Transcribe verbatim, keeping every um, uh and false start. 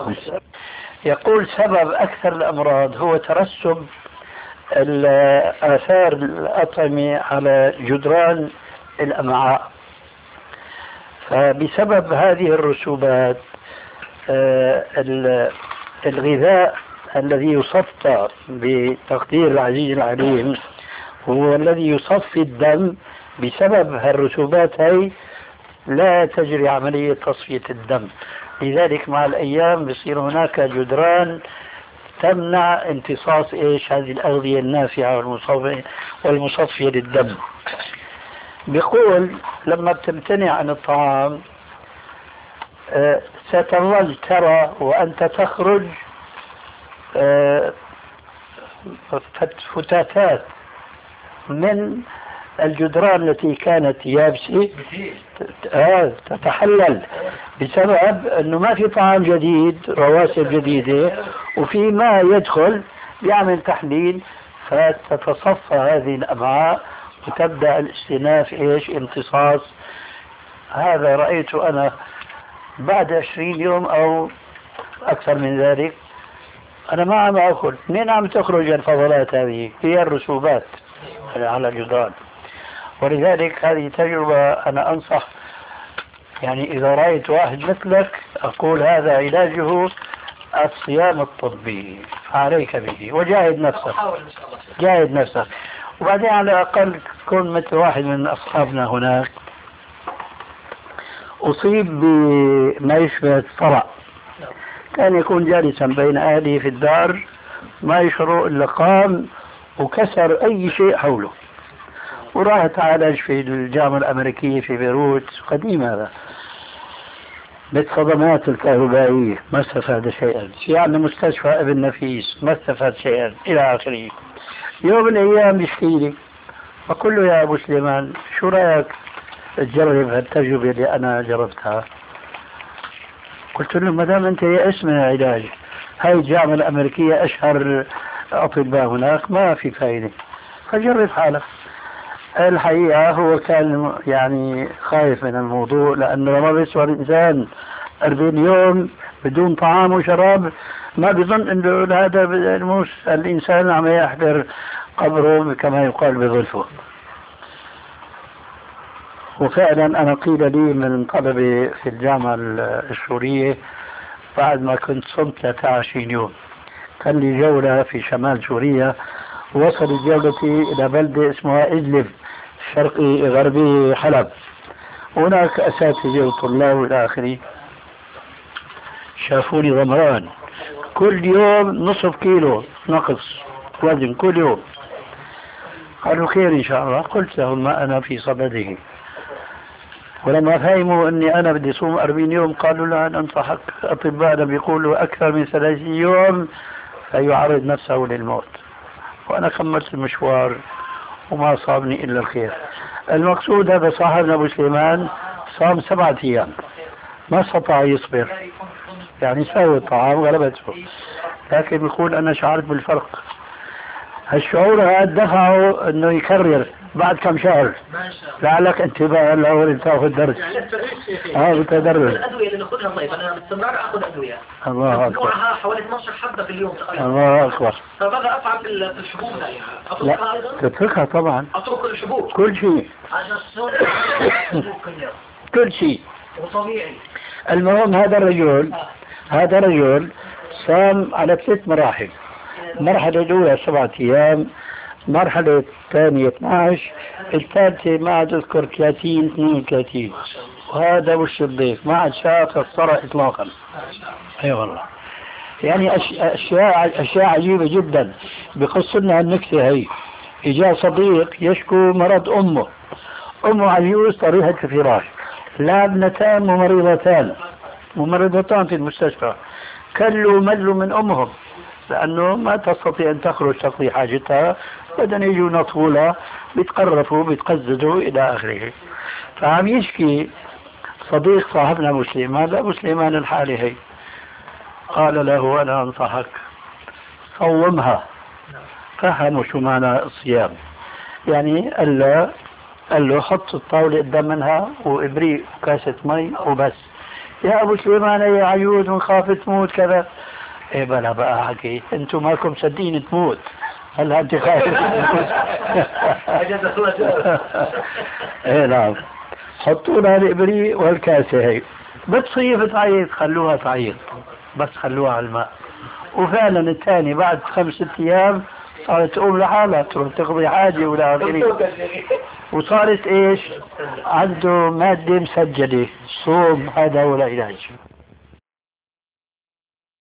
يقول سبب أكثر الأمراض هو ترسب آثار الأطعمة على جدران الأمعاء. فبسبب هذه الرسوبات الغذاء الذي يصفى بتقدير العزيز العليم هو الذي يصفي الدم. بسبب هالرسوبات هي لا تجري عملية تصفية الدم، لذلك مع الأيام بصير هناك جدران تمنع امتصاص إيش هذه الأغذية النافعة والمصفية للدم. بيقول لما بتمتنع عن الطعام أه ستظل ترى وأنت تخرج أه فتاتات من الجدران التي كانت يابسة تتحلل بسبب أنه ما في طعام جديد، رواسب جديدة، وفي ما يدخل يعمل تحليل فتتصفى هذه الأمعاء وتبدأ الاستئناف إيش امتصاص. هذا رأيته أنا بعد عشرين يوم أو أكثر من ذلك أنا ما عم أكل. منين عم تخرج الفضلات هذه؟ هي الرسوبات على الجدران. ولذلك هذه تجربة أنا أنصح، يعني إذا رأيت واحد مثلك أقول هذا علاجه الصيام الطبي، عليك به وجاهد نفسك، جاهد نفسك. وبعدين على الأقل تكون مثل واحد من أصحابنا هناك أصيب بما يشبه الصرع، كان يكون جالسا بين أهله في الدار ما يشعر إلا قام وكسر أي شيء حوله، وراح تعالج في الجامعة الأمريكية في بيروت قديم هذا بالصدمات الكهربائية، ما استفاد شيئا. في عندنا مستشفى ابن نفيس ما استفاد شيئا إلى آخره. يوم من الأيام بيحكي لي فقل له يا أبو سليمان شو رأيك تجرب هالتجربة اللي أنا جربتها؟ قلت له ما دام أنت يأس من العلاج، هاي الجامعة الأمريكية أشهر أطباء هناك ما في فائدة، فجرب حالك. الحقيقة هو كان يعني خايف من الموضوع، لأنه لما بيسوى الإنسان أربعين يوم بدون طعام وشراب ما بيظن أنه هذا الموس الإنسان عم يحضر قبره كما يقال بظلفه. وفعلا أنا قيل لي من طلبة في الجامعة السورية بعد ما كنت صمت ثلاثة وعشرين يوم كان لي جولة في شمال سوريا، وصلت جولتي إلى بلدة اسمها إدلب شرقي غربي حلب، هناك أساتذة وطلاب إلى آخره شافوني ضمران كل يوم نصف كيلو نقص وزن كل يوم. قالوا خير إن شاء الله. قلت لهم ما أنا في صدده. ولما فهموا أني أنا بدي صوم أربعين يوم قالوا لا ننصحك، أطباءنا بيقولوا أكثر من ثلاثين يوم فيعرض نفسه للموت. وأنا كملت المشوار وما صابني إلا الخير. المقصود هذا صاحبنا أبو سليمان صام سبعة أيام ما استطاع يصبر، يعني سوى الطعام غلبته، لكن يقول أنا شعرت بالفرق. هالشعور هذا دفعه أنه يكرر بعد كم شهر. لعلك انتباه الأول تأخذ درس. اه بالتدرج. الأدوية اللي ناخذها طيب أنا باستمرار أخذ أدوية. الله أكبر. نوعها حوالي اثناشر حبة في اليوم تقريبا. الله أكبر. فماذا أفعل في الحبوب هاي؟ أتركها أيضا؟ تتركها طبعا. أترك الحبوب. كل شيء. كل شيء. وطبيعي. المهم هذا الرجل هذا الرجل صام على ثلاث مراحل. المرحلة الأولى سبعة أيام، المرحلة الثانية اثني عشر، الثالثة ما عاد أذكر ثلاثين اثنين وثلاثين. وهذا وش الضيف ما عاد شاف الصرع إطلاقا. أي أيوة والله. يعني أشياء أشياء عجيبة جدا. بقص لنا النكتة هي. إجا صديق يشكو مرض أمه، أمه عجوز طريحة الفراش، لا ابنتان ممرضتان ممرضتان في المستشفى، كلوا ملوا من أمهم لأنه ما تستطيع أن تخرج تقضي حاجتها، بدنا يجوا نطولة بيتقرفوا بيتقززوا إلى آخره. فعم يشكي صديق صاحبنا أبو سليمان، أبو سليمان الحالي هي قال له أنا أنصحك صومها. فهموا شو معنى الصيام، يعني قال له قال له حط الطاولة قدام منها وإبريق كاسة مي وبس، يا ابو سليمان يا عيود ونخاف تموت كذا. ايه بلا بقى حكي انتم مالكم صدقين تموت، هلا انت خايف تموت. ايه نعم. حطوا لها الابريق والكاسه هي بتصيف تعيط، خلوها تعيط بس خلوها على الماء. وفعلا الثاني بعد خمس ست ايام صارت تقوم لحالها تروح تقضي حاجه ولا غيره. وصارت ايش؟ عنده ماده مسجله، صوم، هذا هو العلاج.